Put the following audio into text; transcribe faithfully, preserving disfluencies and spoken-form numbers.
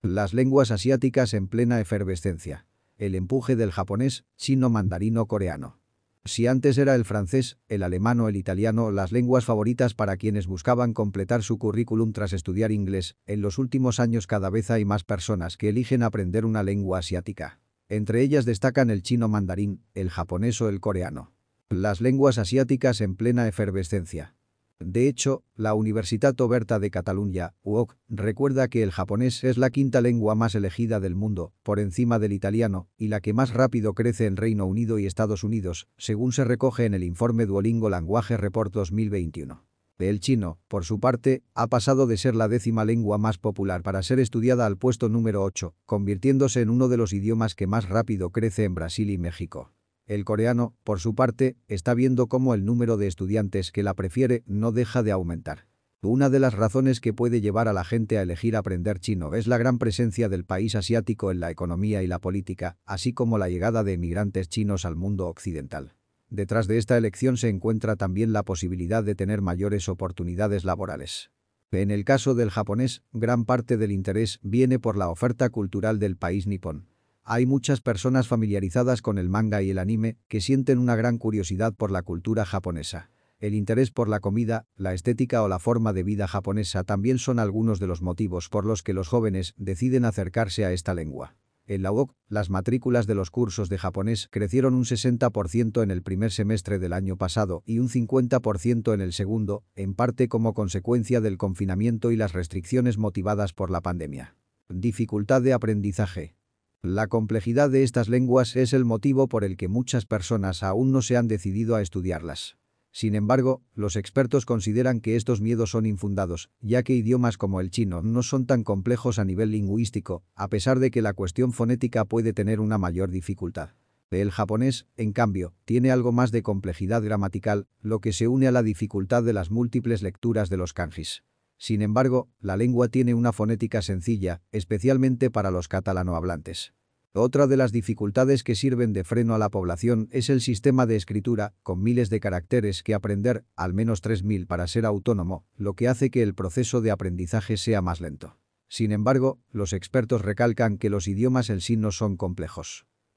Las lenguas asiáticas en plena efervescencia. El empuje del japonés, chino, mandarín o coreano. Si antes era el francés, el alemán o el italiano las lenguas favoritas para quienes buscaban completar su currículum tras estudiar inglés, en los últimos años cada vez hay más personas que eligen aprender una lengua asiática. Entre ellas destacan el chino mandarín, el japonés o el coreano. Las lenguas asiáticas en plena efervescencia. De hecho, la Universitat Oberta de Catalunya, U O C, recuerda que el japonés es la quinta lengua más elegida del mundo, por encima del italiano, y la que más rápido crece en Reino Unido y Estados Unidos, según se recoge en el informe Duolingo Language Report dos mil veintiuno. El chino, por su parte, ha pasado de ser la décima lengua más popular para ser estudiada al puesto número ocho, convirtiéndose en uno de los idiomas que más rápido crece en Brasil y México. El coreano, por su parte, está viendo cómo el número de estudiantes que la prefiere no deja de aumentar. Una de las razones que puede llevar a la gente a elegir aprender chino es la gran presencia del país asiático en la economía y la política, así como la llegada de emigrantes chinos al mundo occidental. Detrás de esta elección se encuentra también la posibilidad de tener mayores oportunidades laborales. En el caso del japonés, gran parte del interés viene por la oferta cultural del país nipón. Hay muchas personas familiarizadas con el manga y el anime que sienten una gran curiosidad por la cultura japonesa. El interés por la comida, la estética o la forma de vida japonesa también son algunos de los motivos por los que los jóvenes deciden acercarse a esta lengua. En la U O C, las matrículas de los cursos de japonés crecieron un sesenta por ciento en el primer semestre del año pasado y un cincuenta por ciento en el segundo, en parte como consecuencia del confinamiento y las restricciones motivadas por la pandemia. Dificultad de aprendizaje. La complejidad de estas lenguas es el motivo por el que muchas personas aún no se han decidido a estudiarlas. Sin embargo, los expertos consideran que estos miedos son infundados, ya que idiomas como el chino no son tan complejos a nivel lingüístico, a pesar de que la cuestión fonética puede tener una mayor dificultad. El japonés, en cambio, tiene algo más de complejidad gramatical, lo que se une a la dificultad de las múltiples lecturas de los kanjis. Sin embargo, la lengua tiene una fonética sencilla, especialmente para los catalanohablantes. Otra de las dificultades que sirven de freno a la población es el sistema de escritura, con miles de caracteres que aprender, al menos tres mil para ser autónomo, lo que hace que el proceso de aprendizaje sea más lento. Sin embargo, los expertos recalcan que los idiomas en sí no son complejos.